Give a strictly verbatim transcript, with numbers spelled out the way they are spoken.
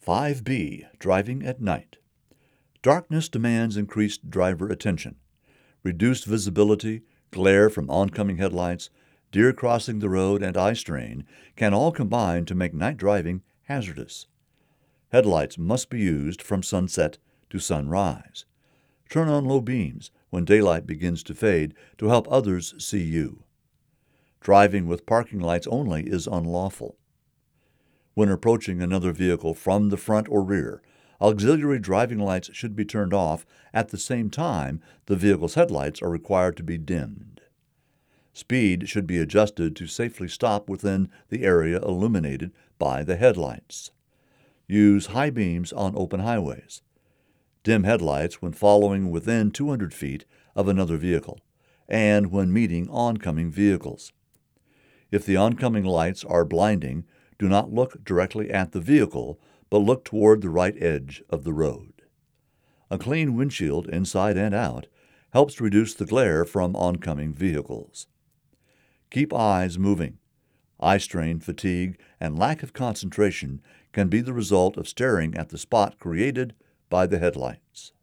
five B. Driving at night. Darkness demands increased driver attention. Reduced visibility, glare from oncoming headlights, deer crossing the road, and eye strain can all combine to make night driving hazardous. Headlights must be used from sunset to sunrise. Turn on low beams when daylight begins to fade to help others see you. Driving with parking lights only is unlawful. When approaching another vehicle from the front or rear, auxiliary driving lights should be turned off at the same time the vehicle's headlights are required to be dimmed. Speed should be adjusted to safely stop within the area illuminated by the headlights. Use high beams on open highways. Dim headlights when following within two hundred feet of another vehicle and when meeting oncoming vehicles. If the oncoming lights are blinding, do not look directly at the vehicle, but look toward the right edge of the road. A clean windshield, inside and out, helps reduce the glare from oncoming vehicles. Keep eyes moving. Eye strain, fatigue, and lack of concentration can be the result of staring at the spot created by the headlights.